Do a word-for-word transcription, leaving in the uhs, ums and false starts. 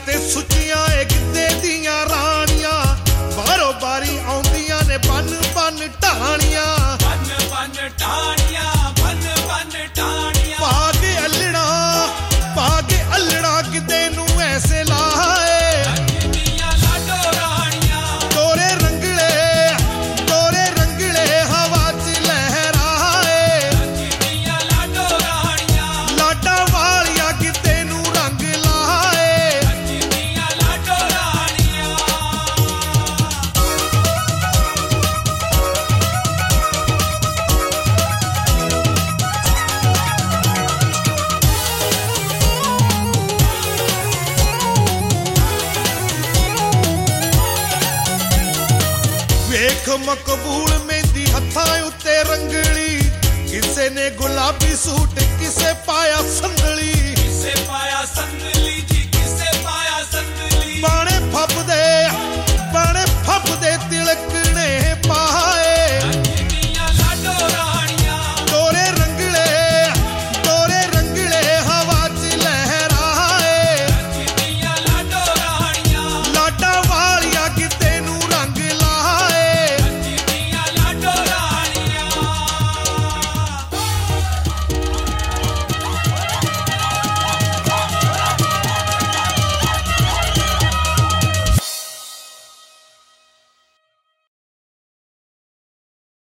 ਤੇ ਸੁੱਚੀਆਂ ਏ ਗਿੱਧੇ ਦੀਆਂ ਰਾਣੀਆਂ ਬਾਹਰੋਂ ਬਾਰੀ ਆਉਂਦੀਆਂ ਨੇ ਬੰਨ ਬੰਨ ਢਾਣੀਆਂ ਬੰਨ ਬੰਨ ਢਾਣੀਆਂ ਬੰਨ ਬੰਨ ਢਾਣੀਆਂ ਪਾ ਕੇ ਅਲੜਾ ਪਾ ਕੇ ਅਲੜਾ ਗਿੱਧੇ ਨੂੰ ਐਸੇ ਲਾਏ ਨੱਚਦੀਆਂ ਲਾਡੋ ਰਾਣੀਆਂ ਤੋਰੇ ਰੰਗਲੇ ਤੋਰੇ ਰੰਗਲੇ ਹਵਾ 'ਚ ਲਹਿਰਾਏ ਨੱਚਦੀਆਂ ਲਾਡੋ ਰਾਣੀਆਂ ਲਾਡਾ ਵਾਲੀਆਂ ਗਿੱਧੇ ਨੂੰ ਰੰਗ ਲਾਏ ਨੱਚਦੀਆਂ ਲਾਡੋ ਰਾਣੀਆਂ ਵੇਖ ਮਕਬੂਲ ਮਹਿੰਦੀ ਹੱਥਾਂ ਉੱਤੇ ਰੰਗਲੀ ਕਿਸੇ ਨੇ ਗੁਲਾਬੀ ਸੂਟ ਕਿਸੇ ਪਾਇਆ ਸੰਦੂਕ